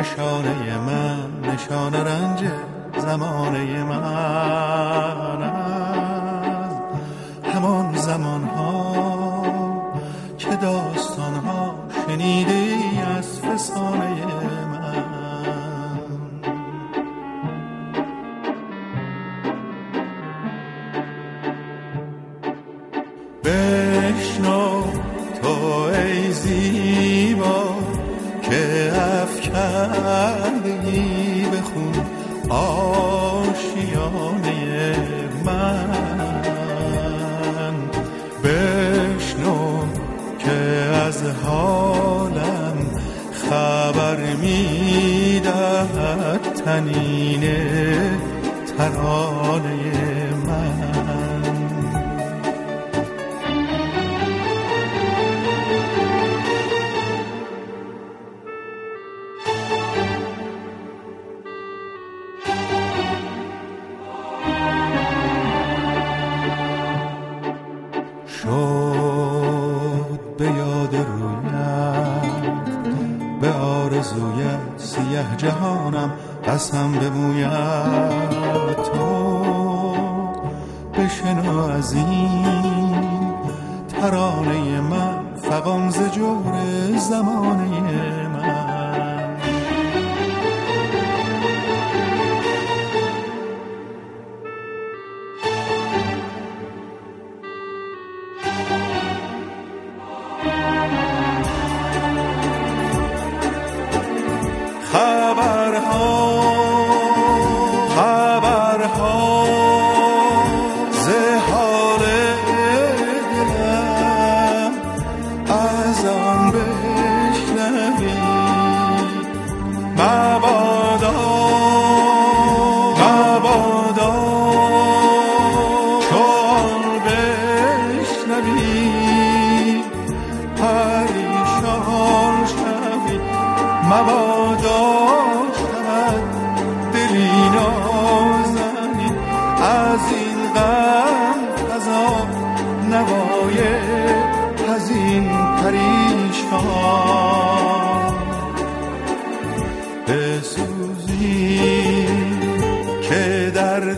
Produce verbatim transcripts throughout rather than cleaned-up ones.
نشانه من، نشانه رنج زمانه من، از همان زمان ها که داستان ها شنیدی از فسانه من. بشنو تو ای زیبا که افکندگی بخون آشیانه من. بشنو که از حالم خبر میدهد طنین ترانه من. شد به یاد رویت، به آرزویت سیه جهانم قسم بموید. تو بشنو از این ترانه من، فغان ز جور زمانه من. خبرها خبرها ز حال دلم از آن بشنوی. مبادا مبادا چون بشنوی پریشان شوی. مبادا شود دلی نازنی از این غم عذاب نوای حزین پریشان. بسوزی که درد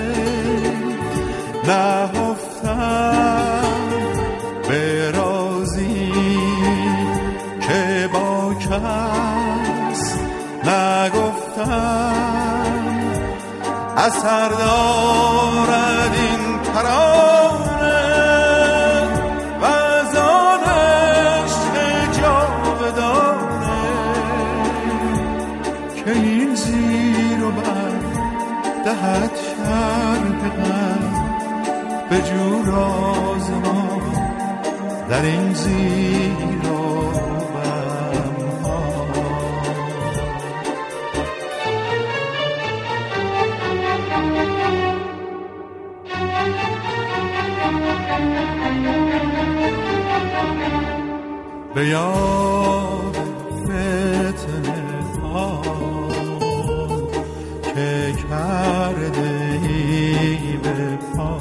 نهفتم، به رازی که با کس نگفتم. اثر دارد این ترانه و از آن عشق جاودانه که این زیر و بر دهد شرح غم. به جو راز ما در این زیر و به یاد فتنه ها که کرده ای به پا.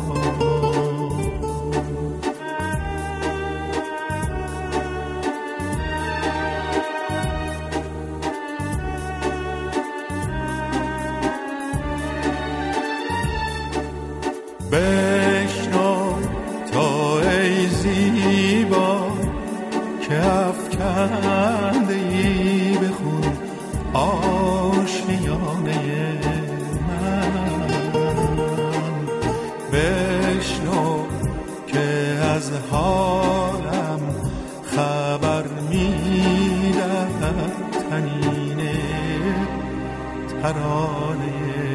بشنو تو ای زیبا که افکنده ای بخون آشیانه من. بشنو که از حالم خبر میدهد طنین ترانه